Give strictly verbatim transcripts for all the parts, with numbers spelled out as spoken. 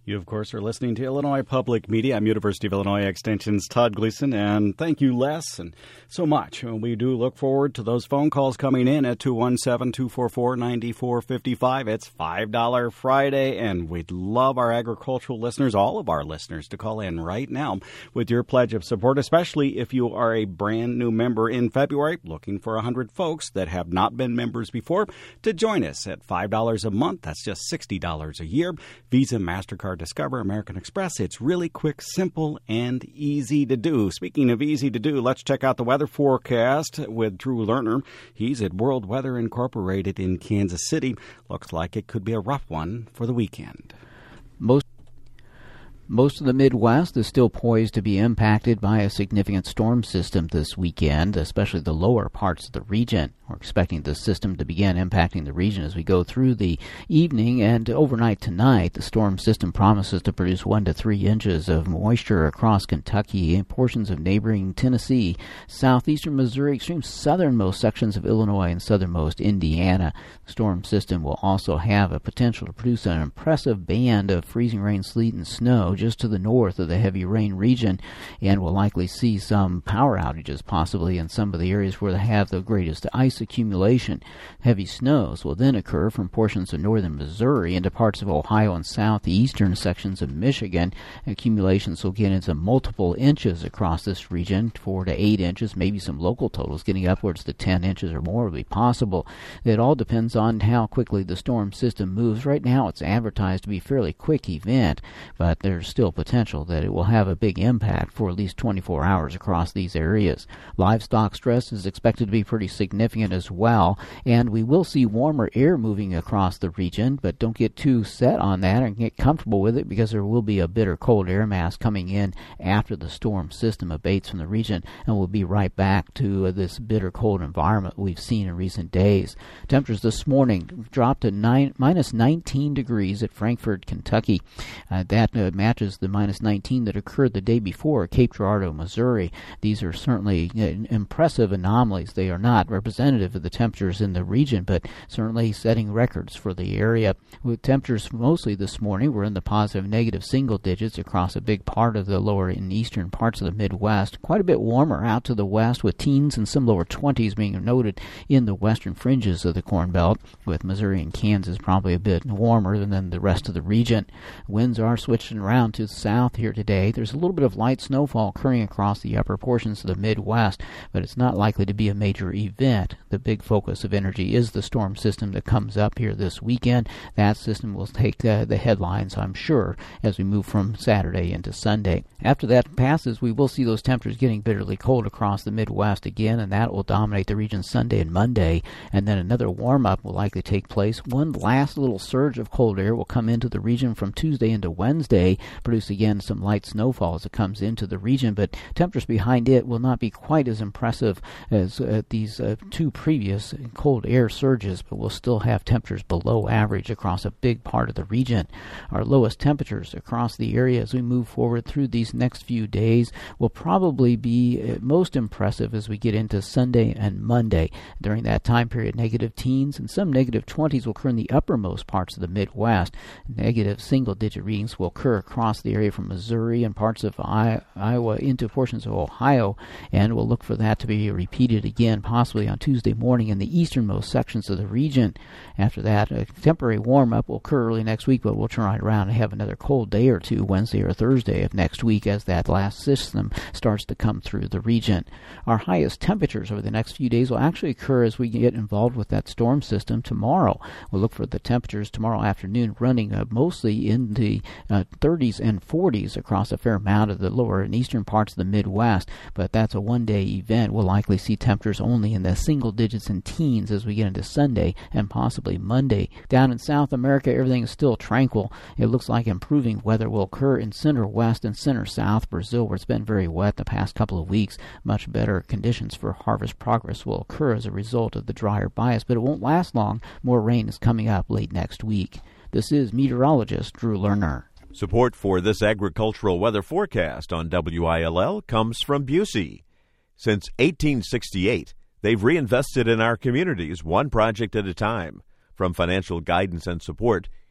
You, of course, are listening to Illinois Public Media. I'm University of Illinois Extension's Todd Gleason, and thank you, Les, and so much. We do look forward to those phone calls coming in at two one seven, two four four, nine four five five. It's five dollars Friday, and we'd love our agricultural listeners, all of our listeners, to call in right now with your pledge of support, especially if you are a brand new member in February, looking for one hundred folks that have not been members before to join us at five dollars a month. That's just sixty dollars a year. Visa, MasterCard, Discover, American Express. It's really quick, simple, and easy to do. Speaking of easy to do, let's check out the weather forecast with Drew Lerner. He's at World Weather Incorporated in Kansas City. Looks like it could be a rough one for the weekend. Most Most of the Midwest is still poised to be impacted by a significant storm system this weekend, especially the lower parts of the region. We're expecting the system to begin impacting the region as we go through the evening and overnight tonight. The storm system promises to produce one to three inches of moisture across Kentucky and portions of neighboring Tennessee, southeastern Missouri, extreme southernmost sections of Illinois, and southernmost Indiana. The storm system will also have a potential to produce an impressive band of freezing rain, sleet, and snow just to the north of the heavy rain region, and will likely see some power outages possibly in some of the areas where they have the greatest ice accumulation. Heavy snows will then occur from portions of northern Missouri into parts of Ohio and southeastern sections of Michigan. Accumulations will get into multiple inches across this region, four to eight inches, maybe some local totals getting upwards to ten inches or more will be possible. It all depends on how quickly the storm system moves. Right now it's advertised to be a fairly quick event, but there's still potential that it will have a big impact for at least twenty-four hours across these areas. Livestock stress is expected to be pretty significant as well, and we will see warmer air moving across the region, but don't get too set on that and get comfortable with it because there will be a bitter cold air mass coming in after the storm system abates from the region, and we'll be right back to uh, this bitter cold environment we've seen in recent days. Temperatures this morning dropped to nine, minus nineteen degrees at Frankfort, Kentucky. Uh, that uh, matches the minus nineteen that occurred the day before at Cape Girardeau, Missouri. These are certainly uh, impressive anomalies. They are not representative of the temperatures in the region, but certainly setting records for the area. With temperatures mostly this morning were in the positive negative single digits across a big part of the lower and eastern parts of the Midwest. Quite a bit warmer out to the west, with teens and some lower twenties being noted in the western fringes of the Corn Belt, with Missouri and Kansas probably a bit warmer than the rest of the region. Winds are switching around to the south here today. There's a little bit of light snowfall occurring across the upper portions of the Midwest, but it's not likely to be a major event. The big focus of energy is the storm system that comes up here this weekend. That system will take uh, the headlines, I'm sure, as we move from Saturday into Sunday. After that passes, we will see those temperatures getting bitterly cold across the Midwest again, and that will dominate the region Sunday and Monday. And then another warm-up will likely take place. One last little surge of cold air will come into the region from Tuesday into Wednesday, produce again some light snowfall as it comes into the region, but temperatures behind it will not be quite as impressive as uh, these uh, two previous cold air surges, but we'll still have temperatures below average across a big part of the region. Our lowest temperatures across the area as we move forward through these next few days will probably be most impressive as we get into Sunday and Monday. During that time period, negative teens and some negative twenties will occur in the uppermost parts of the Midwest. Negative single-digit readings will occur across the area from Missouri and parts of Iowa into portions of Ohio, and we'll look for that to be repeated again possibly on Tuesday morning in the easternmost sections of the region. After that, a temporary warm-up will occur early next week, but we'll turn right around and have another cold day or two Wednesday or Thursday of next week as that last system starts to come through the region. Our highest temperatures over the next few days will actually occur as we get involved with that storm system tomorrow. We'll look for the temperatures tomorrow afternoon running uh, mostly in the uh, thirties and forties across a fair amount of the lower and eastern parts of the Midwest, but that's a one-day event. We'll likely see temperatures only in the single digits and teens as we get into Sunday and possibly Monday. Down in South America, everything is still tranquil. It looks like improving weather will occur in center west and center south Brazil, where it's been very wet the past couple of weeks. Much better conditions for harvest progress will occur as a result of the drier bias, but it won't last long. More rain is coming up late next week. This is meteorologist Drew Lerner. Support for this agricultural weather forecast on W I L L comes from Busey. Since eighteen sixty-eight, they've reinvested in our communities one project at a time. From financial guidance and support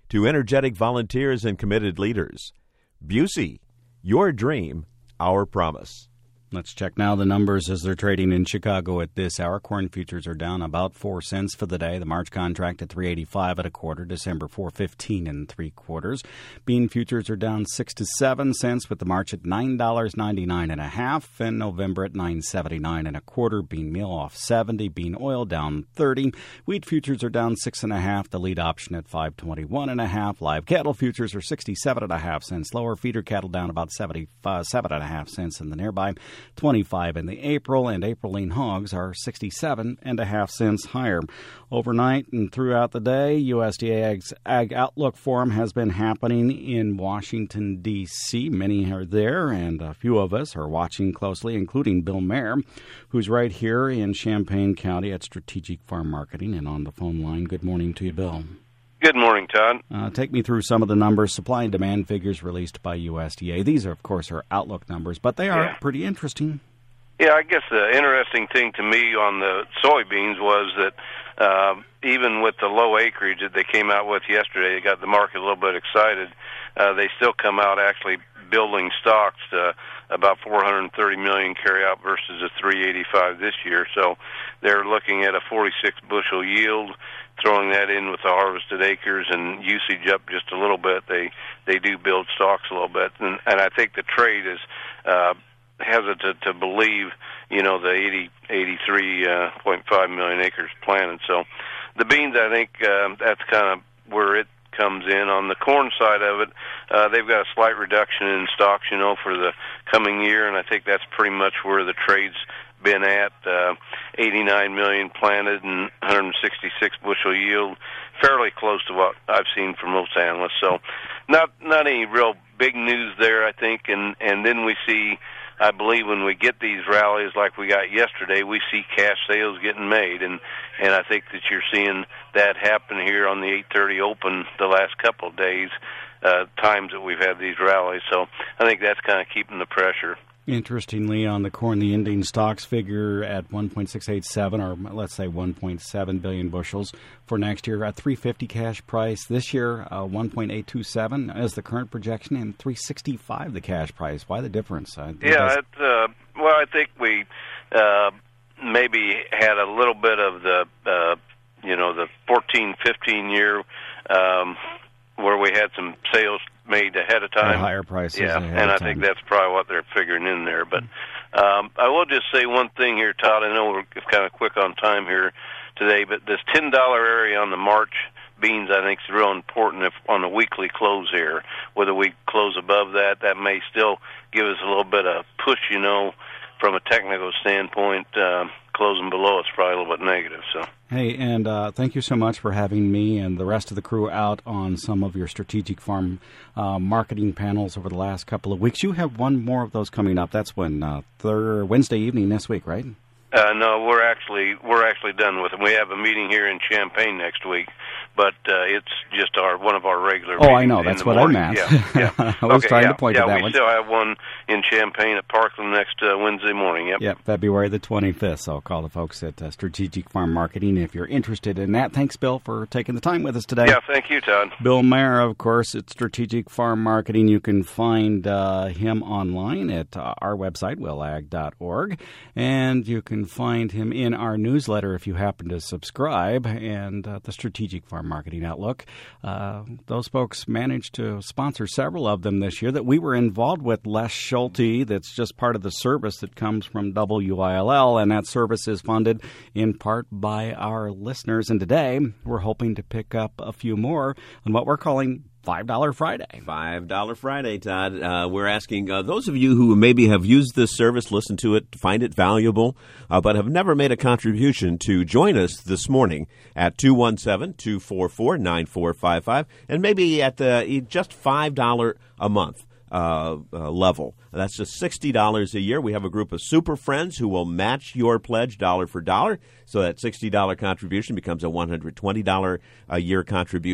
to energetic volunteers and committed leaders. Busey, your dream, our promise. Let's check now the numbers as they're trading in Chicago at this hour. Corn futures are down about four cents for the day. The March contract at three eighty-five and a quarter. December four fifteen and three quarters. Bean futures are down six to seven cents with the March at nine dollars ninety-nine and a half, and November at nine seventy-nine and a quarter. Bean meal off seventy. Bean oil down thirty. Wheat futures are down six and a half. The lead option at five twenty-one and a half. Live cattle futures are sixty-seven and a half cents lower. Feeder cattle down about seventy-seven and a half cents in the nearby. twenty-five in the April, and April lean hogs are sixty-seven and a half cents higher. Overnight and throughout the day, U S D A Ag's Ag Outlook Forum has been happening in Washington, D C Many are there, and a few of us are watching closely, including Bill Mayer, who's right here in Champaign County at Strategic Farm Marketing and on the phone line. Good morning to you, Bill. Good morning, Todd. Uh, take me through some of the numbers, supply and demand figures released by U S D A. These, are, of course, are outlook numbers, but they are yeah. pretty interesting. Yeah, I guess the interesting thing to me on the soybeans was that uh, even with the low acreage that they came out with yesterday, they got the market a little bit excited. Uh, they still come out actually building stocks to about four hundred thirty million carryout versus a three eighty-five this year. So they're looking at a forty-six bushel yield. Throwing that in with the harvested acres and usage up just a little bit, they they do build stocks a little bit, and, and I think the trade is uh, hesitant to believe, you know, the eighty, eighty-three point five million acres planted. So the beans, I think uh, that's kind of where it comes in. On the corn side of it, uh, they've got a slight reduction in stocks, you know, for the coming year, and I think that's pretty much where the trade's been at. uh, eighty-nine million planted and one hundred sixty-six bushel yield, fairly close to what I've seen from most analysts. So not not any real big news there, I think. And, and then we see, I believe when we get these rallies like we got yesterday, we see cash sales getting made. And, and I think that you're seeing that happen here on the eight thirty open the last couple of days, uh, times that we've had these rallies. So I think that's kind of keeping the pressure. Interestingly, on the corn, the ending stocks figure at one point six eight seven, or let's say one point seven billion bushels for next year. At three fifty cash price this year, uh, one point eight two seven is the current projection, and three sixty-five the cash price. Why the difference? Uh, yeah, it, uh, well, I think we uh, maybe had a little bit of the uh, you know the fourteen fifteen year um, where we had some sales made ahead of time. At higher prices. Yeah, and I think that's probably what they're figuring in there. But um, I will just say one thing here, Todd. I know we're kind of quick on time here today, but this ten dollar area on the March beans, I think, is real important if on the weekly close here. Whether we close above that, that may still give us a little bit of push, you know, from a technical standpoint. Uh, closing below it's probably a little bit negative. So. Hey, and uh, thank you so much for having me and the rest of the crew out on some of your strategic farm uh, marketing panels over the last couple of weeks. You have one more of those coming up. That's when uh, third Wednesday evening this week, right? Uh, no, we're actually we're actually done with them. We have a meeting here in Champaign next week, but uh, it's just our one of our regular. Oh, I know. That's what morning. I meant. Yeah, yeah. I was okay, trying yeah, to point yeah, to that we one. still have one in Champaign at Parkland next uh, Wednesday morning. Yep. Yep, February the twenty-fifth. So I'll call the folks at uh, Strategic Farm Marketing if you're interested in that. Thanks, Bill, for taking the time with us today. Yeah, thank you, Todd. Bill Mayer, of course, at Strategic Farm Marketing. You can find uh, him online at uh, our website, will ag dot org, and you can find him in our newsletter if you happen to subscribe, and uh, the Strategic Farm Marketing Outlook. Uh, those folks managed to sponsor several of them this year that we were involved with. Les Schulte, that's just part of the service that comes from W I L L, and that service is funded in part by our listeners. And today we're hoping to pick up a few more on what we're calling five dollar Friday. five dollar Friday, Todd. Uh, we're asking uh, those of you who maybe have used this service, listened to it, find it valuable, uh, but have never made a contribution to join us this morning at two one seven, two four four, nine four five five, and maybe at the just five dollars a month. Uh, uh, level. That's just sixty dollars a year. We have a group of super friends who will match your pledge dollar for dollar. So that sixty dollars contribution becomes a one hundred twenty dollars a year contribution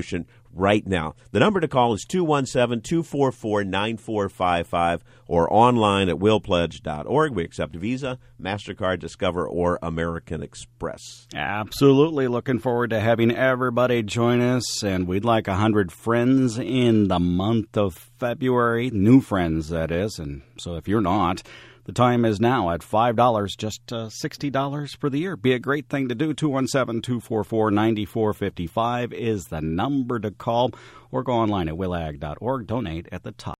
right now. The number to call is two one seven, two four four, nine four five five or online at will pledge dot org. We accept Visa, MasterCard, Discover, or American Express. Absolutely. Looking forward to having everybody join us, and we'd like one hundred friends in the month of February. New friends, that is. And so if you're not, the time is now at five dollars, just uh, sixty dollars for the year. Be a great thing to do. two one seven, two four four, nine four five five is the number to call, or go online at will ag dot org. Donate at the top.